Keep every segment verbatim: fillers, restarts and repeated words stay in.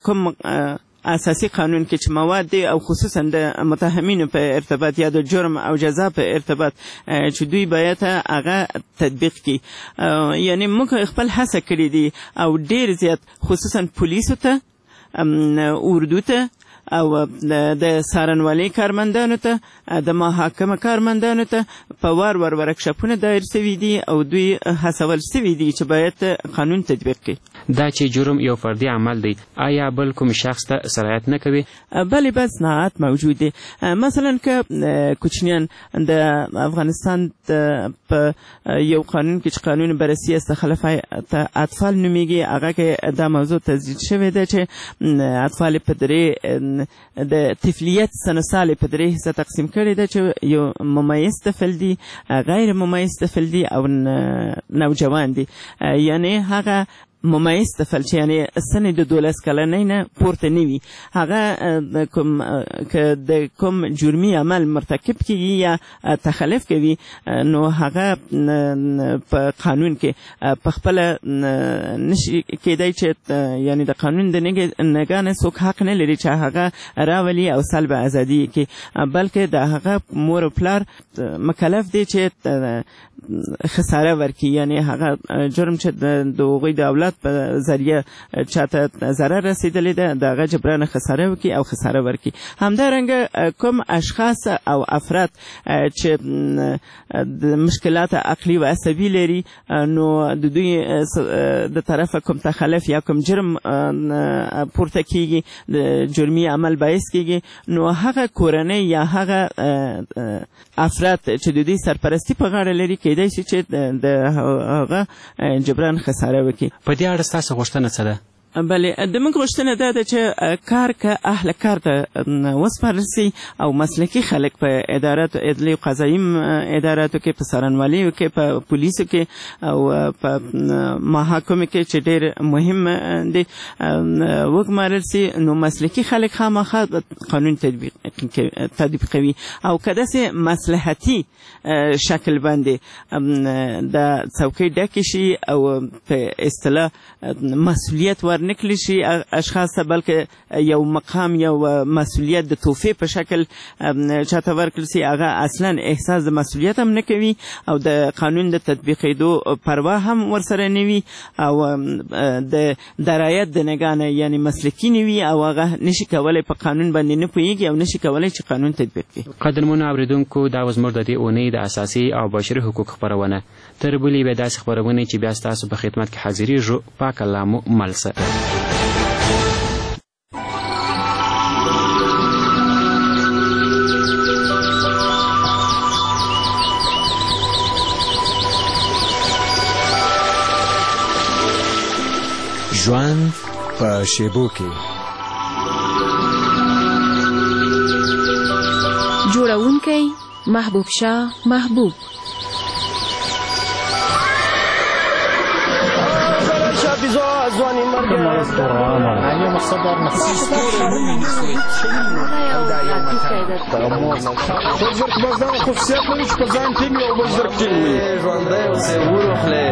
کوم اساسي قانون کې چې مواد دي او خصوصا د متهمینو په ارتباط یا د جرم او جزا په ارتباط چې دوی باید هغه تطبیق کړي. یعنی موږ خپل هڅه کړې دي او ډېر زیات خصوصا پولیسو ته، اردو ته او د څارنوالۍ کارمندانو ته، د محاکمه کارمندانو ته په وار وار ورکشاپونه دایر سوي دي او دوی هڅول سوي دي چې باید قانون تطبیق کړي. دا چې جرم یو فردي عمل دی، آیا بل کوم شخص ته سرایت نه کوي؟ بلې بس صناعت موجود دی. مثلا که کوچنیان د افغانستان په یو قانون کې چې قانون بررسي استخلاف اطفال نومیږي، هغه کې دا موضوع تزدید شوې ده چې اطفال په درې د طفلیت سن سال په درې حصه تقسیم کړي ده، چې یو ممیز طفل دی، غیر ممیز طفل دی او نوجوان دی. یعنی هغه ممیز طفل چې یعنی سن د دولس کلنۍ نه پورته نه وي، هغه کوم که د کوم جرمي عمل مرتکب کیږي یا تخلف کوي، نو هغه په قانون کې په خپله نشي کېدی چې یعنی د قانون د نګاه نه څوک حق نه لري چې هغه راولي او سلب ازادي کړي، بلکې د هغه مور او پلار مکلف دی چې خساره ورکړي. یعنی هغه جرم چې د هغوی د اولاد په ذریعه چاته ضرر رسیدلی ده، د هغه جبران خساره وکړي او خساره ورکړي. همدارنګه کوم اشخاص او افراد چې د مشکلات عقلي و عصبي لري، نو د دوی د طرفه کوم تخلف یا کوم جرم پورته کیږي، د جرمي عمل باعث کیږي، نو هغه کورنۍ یا هغه افراد چې د دوی سرپرستی په غاړه لري کېدای شي چې د هغه جبران خساره وکړي. په دې اړه ستاسو غوښتنه څه ده؟ بله، د موږ غوښتنه دا ده چې کار که اهل کار ته وسپارل سي او مسلکي خلک په اداراتو عدلي او قضایي اداراتو کې، په څارنوالیو کې، په پولیسو کې او په محاکمو کې چې ډېر مهم دی وګمارل سي، نو مسلکي خلک خامخا قانون تطبیقوي. او که داسې مصلحتي شکل باندې د څوکۍ ډکې شي او په اصطلاح مسؤلیت ور نکلی شي اشخاص ته، بلکې یو مقام یو مسؤلیت د توفیه په شکل چاته ورکړل سي، هغه اصلا احساس د مسؤلیت هم نه کوي او د قانون د تطبیقېدو پروا هم ورسره نه وي او د درایت د نګاه نه یعنی مسلکي نه وي او هغه نشي کولی په قانون باندې نه پوهېږي او نشي کولی چې قانون تطبیق کړي. قدرمنو اورېدونکو، دا و زموږ د دې اونۍ د اساسي او بشري حقوق خپرونه. تر بلې به داسې خپرونې چې بیا ستاسو په خدمت کې حاضرېږو. پاک الله مو مل شه. ژوند په شیبو کې. جوړونکی محبوب شاه محبوب. ځواني مرګ اليوم الصدر وزرك بزدان خصوصيات مش بزان تيمي او وزرك تيمي ژوندۍ اوسې وروخلې.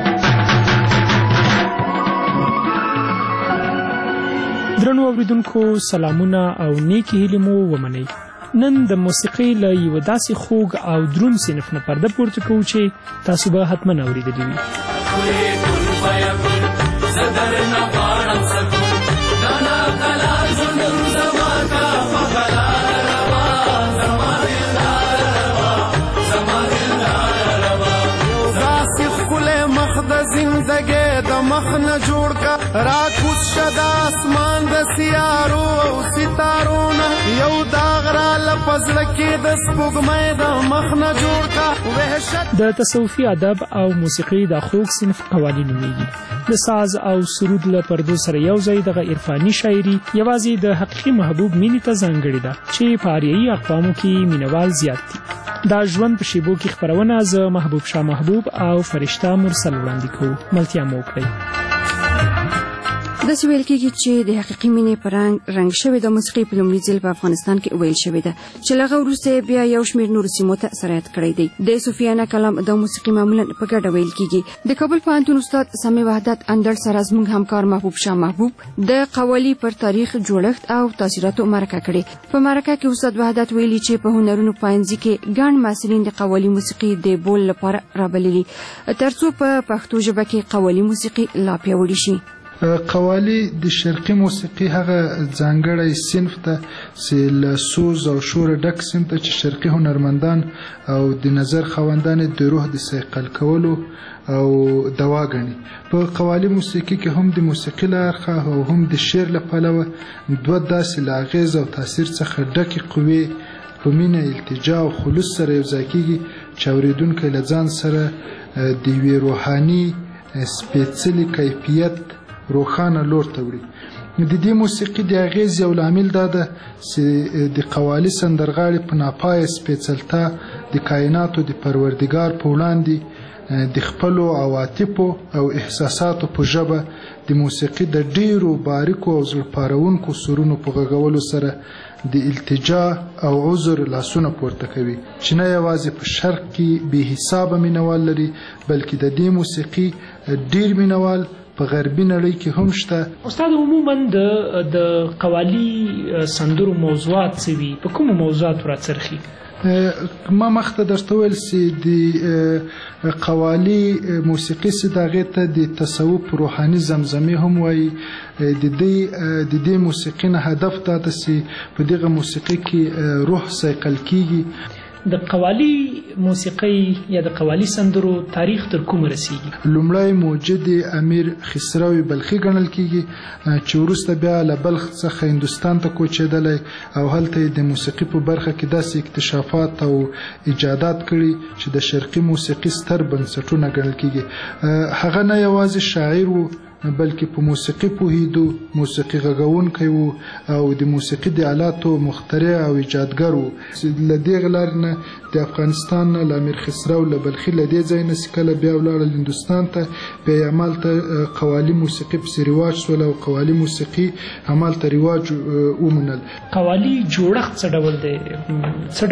درنو اوریدونکو، سلامونه او نیکی هیلې مو ومنئ. نن د موسیقۍ له یوه داسې خوږ او دروند صنف نه پرده پورته کوو چې تاسو به حتما اورېدلي وي. زندگی د مخ نه جوړ کا راکوس شدا اسمان د سیارو او ستارو نه یو داغ را لپزړه کې د سپوږمۍ د مخ نه جوړ کا وحشت. د تصوفي ادب او موسیقۍ د خوږ صنف قوالي نومیږي. د ساز او سرود له پردو سره یو ځای دغه عرفاني شاعري یوازې د حقیقي محبوب مینې ته ځانګړې ده چې په آریایي اقوامو کې مینوال زیات دي. دا ژوند په شیبو کې خپرونه زه محبوب شاه محبوب او فرشته مرسل وړاندې کوو. ملتیا مو وکړئ. داسې ویل کېږي چې د حقیقي مینې په رنګ رنګ شوې د موسیقي په لومړي ځل په افغانستان کې ویل شوې ده چې له هغه وروسته بیا یو شمېر نورو سیمو ته سرایت کړی دی. د صوفیانه کلام د موسیقي معمولا په ګډه ویل کېږي. د کابل پوهنتون استاد سمیع وحدت اندړ سره زموږ همکار محبوب شاه محبوب د قوالي پر تاریخ، جوړښت او تاثیراتو مرکه کړې. په مرکه کې استاد وحدت ویلي چې په هنرونو پوهنځي کې ګڼ محصلین د قوالي موسیقي د بول لپاره رابللي ترڅو په پښتو ژبه کې قوالي موسیقي لا پیاوړې شي. قوالی د شرقي موسیقي هغه ځانګړی صنف ته چې له سوز او شور ډک صنف ته چې شرقي هنرمندان او د نظر خاوندان د روح د صیقل کولو او دوا ګڼي. په قوالی موسیقي کې هم د موسیقي له اړخه او هم د شعر له پلوه دوه داسې له اغیز او تاثیر څخه ډکې قوې په مینه، التجا او خلوص سره یو ځای کېږي چې اورېدونکی له ځان سره د یوې روحاني سپېڅلي کیفیت روخانه لور ته وړي. د دې موسیقي د اغیز یو لامل دا ده چې د قوالي سندرغاړي په ناپایه سپېڅلتا د کائناتو د پروردګار په وړاندې د خپلو عواطفو او احساساتو په ژبه د موسیقي د ډیرو باریکو او زړه پارونکو سرونو په غږولو سره د التجا او عذر لاسونه پورته کوي چې نه یوازې په شرق کې بې حسابه مینوال لري بلکې د دې موسیقي ډیر مینوال په غربي نړۍ کې هم شته. استاد عموما د د قوالی سندرو موضوعات څه وي؟ په کومو موضوعاتو راڅرخي؟ ما مخته درته ویل چې د قوالی موسیقي چې د هغې ته د تصوف روحاني زمزمې هم وایي. د دې د دې موسیقي نه هدف دا ده چې په دغه موسیقي کې روح صیقل کېږي. د قوالی موسیقي یا د قوالی سندرو تاریخ تر کومه رسیږي؟ لومړی موجد امیر خسرو بلخي ګڼل کېږي چې وروسته بیا له بلخ څخه هندوستان ته کوچېدلی او هلته د موسیقي په برخه کې داسې اکتشافات او ایجادات کړي چې د شرقي موسیقي ستر بنسټونه ګڼل کېږي. هغه نه یوازې شاعر و بلکې په موسیقي پوهېدو، موسیقي غږونکی و او د موسیقي د آلاتو مخترع او ایجادګر و. له دغې لارې نه د افغانستان نه له امیر خسرو له بلخي له دې ځای نه چې کله بیا ولاړل هندوستان ته، بیا یې همالته قوالي موسیقي پسې رواج شول او قوالي موسیقي همالته رواج ومنل. قوالي جوړښت څه ډول دی؟ څه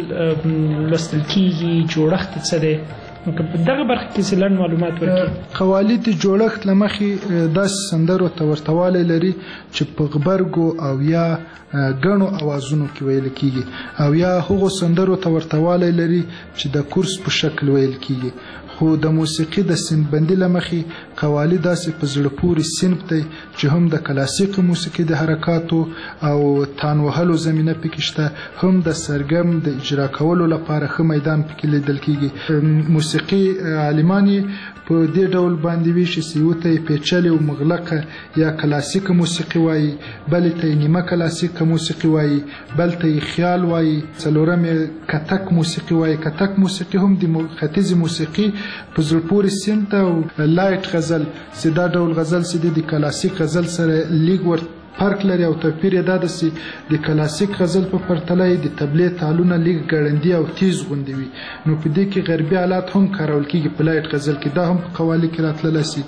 ډول لوستل کېږي؟ جوړښت څه دی؟ دغه برخه کې څه لنډ معلومات ورکړي. قوالی د جوړښت له مخې داسې سندرو ته ورته لري چې په غبرګو او یا ګڼو اوازونو کې ویل کېږي او یا هغو سندرو ته ورته لري چې د کورس په شکل ویل کېږي. خو د موسیقي د صنفبندي له مخې قوالی داسې په زړه پورې صنف دی چې هم د کلاسیک موسیقي د حرکاتو او تان وهلو زمینه پکې شته، هم د سرګم د اجرا کولو لپاره ښه میدان پکې لیدل کېږي. موسیقي عالمان په دې ډول باندې ویشي چې یو ته یې پیچلې او مغلقه یا کلاسیکه موسیقي وایي، بلې ته یې نیمه کلاسیکه موسیقي وایي، بل ته یې خیال وایي، څلورم یې کتک موسیقي وایي. کتک موسیقي هم د ختیځې موسیقي په زړه پورې صنف ته او لایټ غزل چې دا ډول غزل چې د کلاسیک غزل سره لیږ ور فرق لري او توپیر یې دا ده چې د کلاسیک غزل په پرتله یې د تبلې تالونه لږ ګړندي او تیز غوندې وي. نو په دې کې غربي آلات هم کارول کېږي په لایټ غزل کې، دا هم په قوالي کې راتللی سي.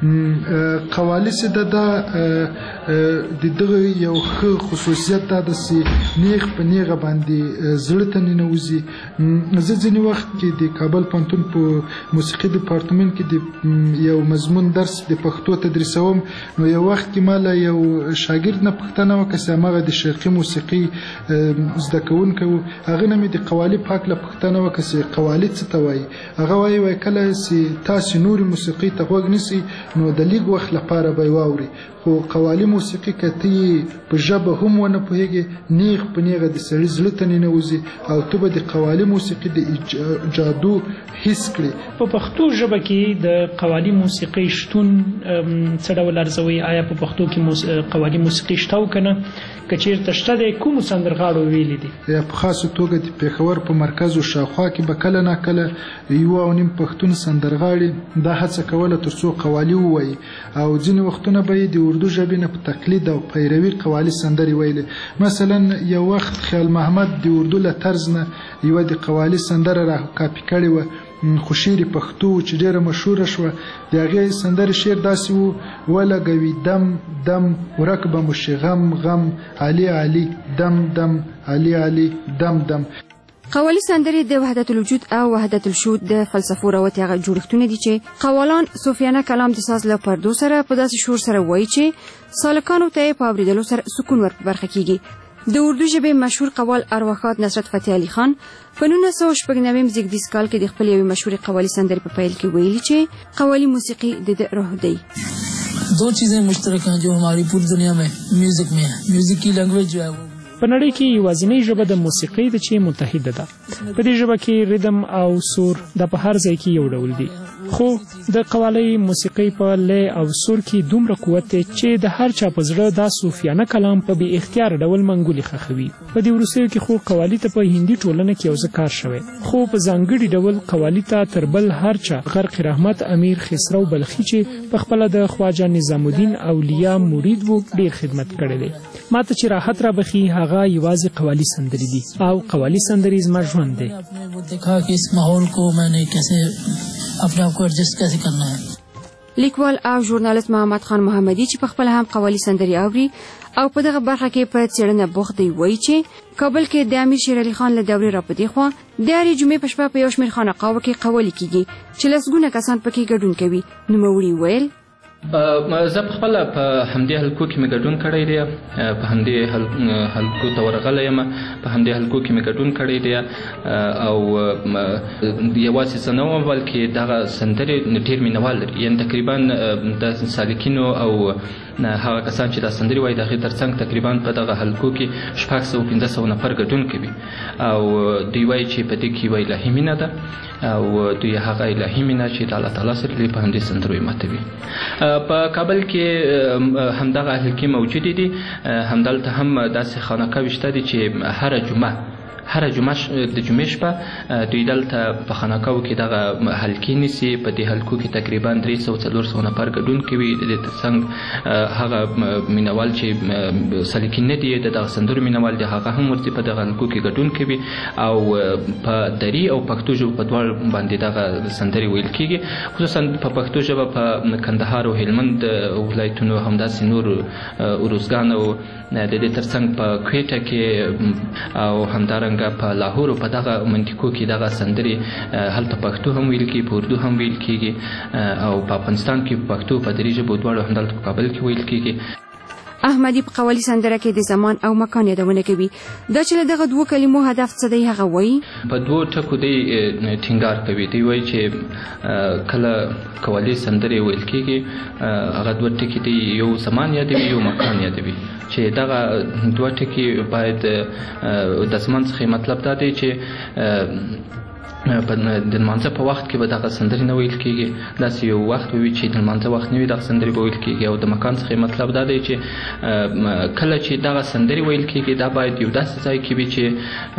قوالی چې ده دا د دغه یو ښه خصوصیت دا ده چې نیغ په نیغه باندې زړه ته ننوځي. زه ځینې وخت کې د کابل پوهنتون په موسیقي ډپارتمنټ کې د یو مضمون درس د پښتو تدریسوم، نو یو وخت کې ما له یو شاګرد نه پوښتنه وکړه چې هماغه د شرقي موسیقي زده کوونکی و، هغه نه مې د قوالي په هکله پوښتنه وکړه چې قوالي څه ته وایي. هغه وایي وایي کله چې تاسې نورې موسیقي ته غوږ نیسئ نو د لږ وخت لپاره به یې واورئ، خو قوالي موسیقي که ته یې په ژبه هم ونه پوهېږې، نیغ په نیغه د سړي زړه ته ننوځي او ته به د قوالي موسیقي د جادو حس کړې. په پښتو ژبه کې د قوالي موسیقي شتون څه ډول ارزوي؟ آیا په پښتو کې قوالي موسیقي شته او که نه؟ که چیرته شته دی کومو سندرغاړو ویلي دي؟ په خاصه توګه د پېښور په مرکز او شاوخوا کې به کله ناکله یو او نیم پښتون سندرغاړي دا هڅه کوله تر څو قوالي ووایي او ځینې وختونه به یې د اردو ژبې نه په تقلید او پیروي قوالي سندرې ویلې. مثلا یو وخت خیال محمد د اردو له طرز نه یوه د قوالي سندره را کاپي کړې وه، خو شعر پښتو چې ډېره مشهوره شوه. د هغې سندرې شعر داسې و: ولګوي دم دم ورک به مو شي غم غم علي علي دم دم علي علي دم دم. قوالي سندرې د وحدت الوجود او وحدت الشهود د فلسفو راوتي هغه جوړښتونه دي چې قوالان صوفیانه کلام د ساز له پردو سره په داسې شور سره وایي چې سالکانو ته یې په اورېدلو سره سکون ور په برخه کیږي. د اردو ژبې مشهور قوال ارواښاد نصرت فتح علي خان په نولس سوه شپږ نوي زیږدیز کال کې د خپل یوې مشهورې قوالي سندرې په پیل کې ویلي چې قوالي موسیقي د ده روح دی. دو چیزیں مشترک ہیں جو ہماری پوری دنیا میں میوزک میں ہے. میوزک کی لینگویج جو ہے په نړۍ کې یوازینۍ ژبه د موسیقۍ ده چې متحده ده. په دې ژبه کې ریدم او سور د په هر ځای کې یو ډول دي، خو د قوالۍ موسیقۍ په لې او سور کې دومره قوت دی چې د هر چا په زړه دا صوفیانه کلام په بې اختیار ډول منګولې ښخوي. په دې وروستیو کې خو قوالي ته په هندي ټولنه کې یو څه کار شوی، خو په ځانګړي ډول قوالي ته تر بل هر چا غرق رحمت امیر خسرو بلخي چې په خپله د خواجه نظام الدین اولیا مرید و ډېر خدمت کړی دی. ما ته چې راحت را بخي هغه یوازې قوالي سندرې دي او قوالي سندرې زما ژوند دی. لیکوال او ژورنالست محمد خان محمدي چې په خپل هم قوالي سندرې اوري او په دغه برخه کې په څېړنه بوخت دی وایي چې کابل کې د امیر شیر علي خان له دورې را پدې خوا د هرې جمعې په شپه په یو شمېر خانقاوو کې قوالي کیږي چې لسګونه کسان پکې ګډون کوي. نوموړي ویل زه په خپله په همدې حلقو کې مې ګډون کړی دی، په همدې حلقو ته ورغلی یم، په همدې حلقو کې مې ګډون کړی دی او یوازې زه نه وم بلکې دغه سندرې ډېر مینهوال لري، یعنې تقریبا د سالکینو او هغه کسان چې دا سندرې وایي د هغې تر څنګ تقریبا په دغه حلقو کې شپږ سوه پنځه سوه نفر ګډون کوي او دوی وایي چې په دې کې یوه الهي مینه ده او دوی هغه الهي مینه چې د الله تعالی سره په همدې سندرو یې ماتوي. په کابل کې همدغه حلقې موجودې دي، همدلته هم داسې خانقاوې شته دي چې هره جمعه هر جمعه د جمعې شپه دوی دلته په خانقاوو کې دغه حلقې نیسي. په دې حلقو کې تقریبا درې سوه څلور سوه نفر ګډون کوي. د دې تر څنګ هغه مینوال چې سالکین نه دي د دغه سندرو مینوال دي هغه هم ورته په دغه حلقو کې ګډون کوي او په دري او پښتو ژبه په دواړو باندې دغه سندرې ویل کېږي. خصوصا په پښتو ژبه په کندهار او هلمند ولایتونو همداسې نور اروزګان او د دې تر څنګ په کویټه کې او همدارنګه په لاهور په دغه منطقو کې دغه سندرې هلته پښتو هم ویل کېږي، په اردو هم ویل کېږي او په افغانستان کې په پښتو په دري ژبو دواړو همدلته په کابل کې ویل کېږي. احمدي په قوالي سندره کې د زمان او مکان یادونه کوي. دا چې له دغه دوو کلمو هدف څه دی هغه وایي په دوو ټکو دی ټینګار کوي. دی وایي چې کله قوالي سندرې ویل کېږي هغه دوه ټکي دي، یو زمان یادوي یو مکان یادوي، چې دغه دوه ټکي باید د زمان څخه مطلب دا دی چې د لمانځه په وخت کې به دغه سندرې نه ویل کېږي، داسې یو وخت به وي چې د لمانځه وخت نه وي دغه سندرې به ویل کېږي. او د مکان څخه مطلب دا دی چې کله چې دغه سندرې ویل کېږي دا باید یو داسې ځای کې وي چې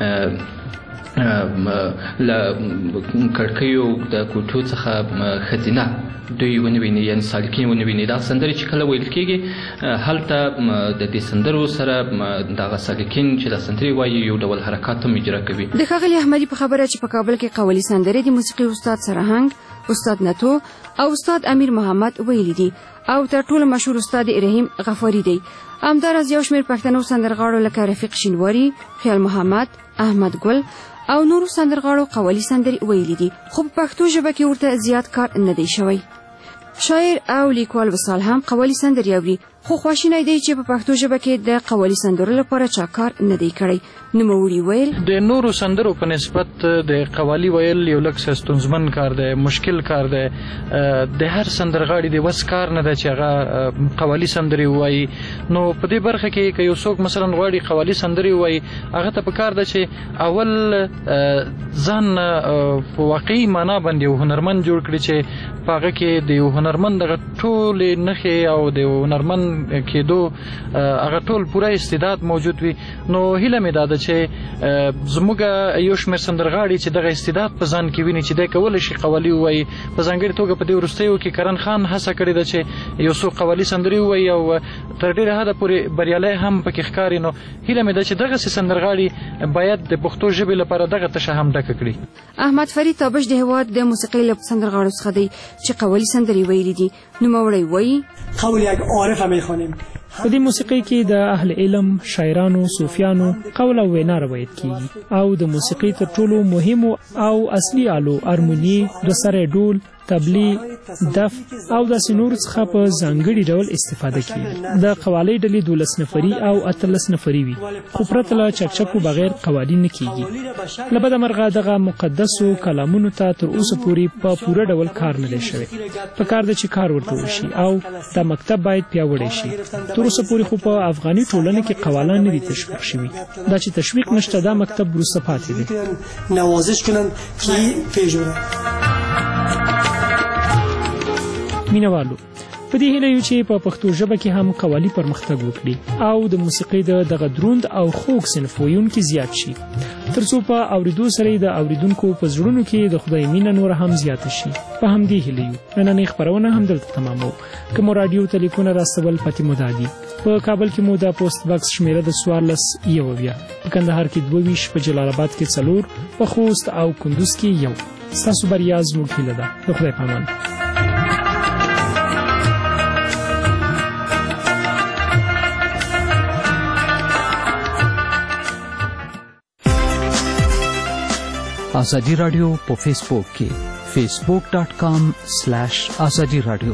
له کړکیو د کوټو څخه ښځینه دوی ونه ویني، یعنې سالکین ونه ویني. دا سندرې چې کله ویل کېږي هلته د دې سندرو سره دغه سالکین چې دا سندرې وایي یو ډول حرکات هم اجرا کوي. د ښاغلي احمدي په خبره چې په کابل کې قوالي سندرې د موسیقي استاد سرهنګ، استاد نتو او استاد امیر محمد ویلي دي او تر ټولو مشهور استاد رحیم غفاري دی. همداراز یو شمېر پښتنو سندرغاړو لکه رفیق شینواري، خیال محمد، احمد ګل او نورو سندرغاړو قوالي سندرې ویلي دي، خو په پښتو ژبه کې ورته زیات کار نه دی شوی. شاعر او لیکوال وصال هم قوالي سندرې اوري، خو خواشینی دی چې په پښتو ژبه کې د قوالي سندرو لپاره چا کار نه دی کړی. نوموړي ویل د نورو سندرو په نسبت د قوالي ویل یو لږ ستونزمن کار دی، مشکل کار دی. د هر سندرغاړي د وس کار نه دی چې هغه قوالي سندرې ووایي. نو په دې برخه کې که یو څوک مثلا غواړي قوالي سندرې ووایي هغه ته پکار ده چې اول ځان په واقعي معنا باندې یو هنرمند جوړ کړي چې په هغه کې د یو هنرمند دغه ټولې نښې او د یو هنرمند کېدو هغه ټول پوره استعداد موجود وي. نو هیله مې دا ده چې زموږ یو شمېر سندرغاړي چې دغه استعداد په ځان کې ویني چې دی کولی شي قوالي ووایي. په ځانګړې توګه په دې وروستیو کې کرن خان هڅه کړې ده چې یو څو قوالي سندرې ووایي او تر ډېره حده پورې بریالی هم پکې ښکاري. نو هیله مې ده چې دغسې سندرغاړي باید د پښتو ژبې لپاره دغه تشه هم ډکه کړي. احمد فرید تابش د هېواد د موسیقۍ له سندرغاړو څخه دی چې قوالي سندرې ویلي دي. نوموړی وایي قول یک عارف میخوانیم. په دې موسیقۍ کې د اهل علم، شاعرانو، صوفیانو قول او وینا روایت کیږي او د موسیقۍ تر ټولو مهمو او اصلي آلو ارموني، دوسری ډول، تبلی، دف او داسې نور څخه په ځانګړي ډول استفاده کیږي. د قوالۍ ډلې دولس نفري او اتلس نفري وي خو پرته له چکچکو بغیر قوالي نه کیږي. له بده مرغه دغه مقدسو کلامونو ته تر اوسه پورې په پوره ډول کار نه دی شوی. په کار ده چې کار ورته وشي او دا مکتب باید پیاوړی شي. تر اوسه پورې خو په افغاني ټولنه کې قوالان نه دي تشویق شوي. دا چې تشویق نشته دا مکتب وروسته پاتې دی. نوازش کنن که پیژوره. مینوالو په دې هیله یو چې په پښتو ژبه کې هم قوالي پرمختګ وکړي او د موسیقۍ د دغه دروند او خوږ صنف ویونکي زیات شي تر څو په اورېدو سره د اورېدونکو په زړونو کې د خدای مینه نور هم زیاته شي. په همدې هیله یو نننۍ خپرونه همدلته تمامو. که مو راډیو تلیفون راستول پاتې مو دادي. په کابل کې مو د پوسټ باکس شمیره د څوارلس یو اویا، په کندهار کې دوه ویشت، په جلال آباد کې څلور، په خوست او کندوز کې یو. ستاسو بریا زموږ هیله ده. د خدای په امان. آزادی رادیو په فیسبوک کې facebook dot com slash azadi radio.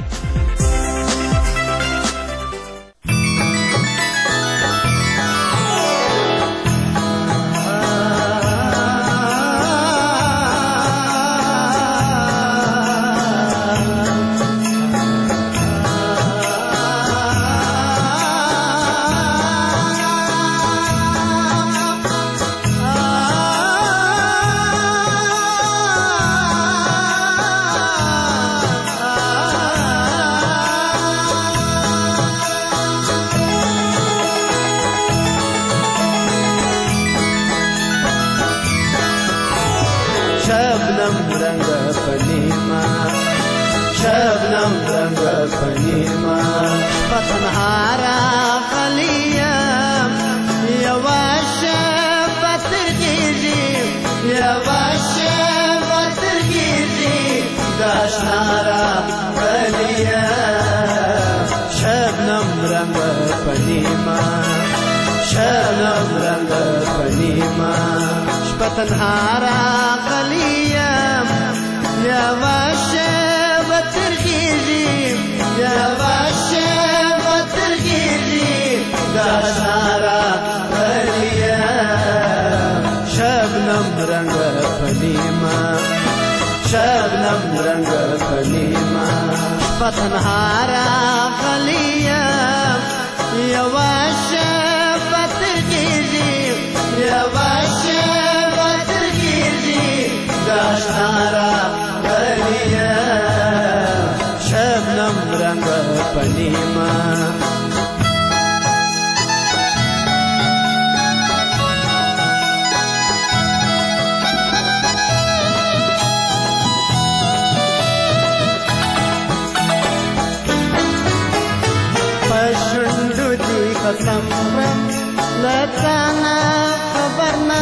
تنهارا قليم يا واشب ترغيزي يا واشب ترغيزي داشارا قليم شبنم رنگ فنيما شبنم رنگ فنيما تنهارا قليم يا واشب ترغيزي يا واشب داشتارا بلیا شبنم رنگ پنیما پشندو دی قسم لتانا خبرنا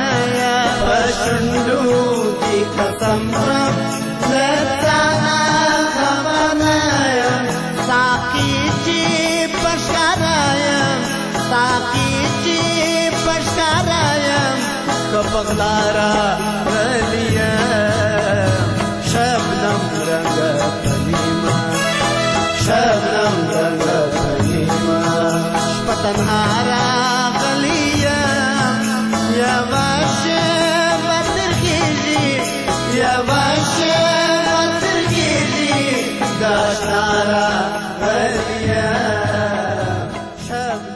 پشندو قسم رب لتانا خبرنایم ساقی چی پشکارایم ساقی چی پشکارایم کپغلارا غلیم شبنم رنگ پنیما شبنم رنگ پنیما شپتنهارا غلیم یا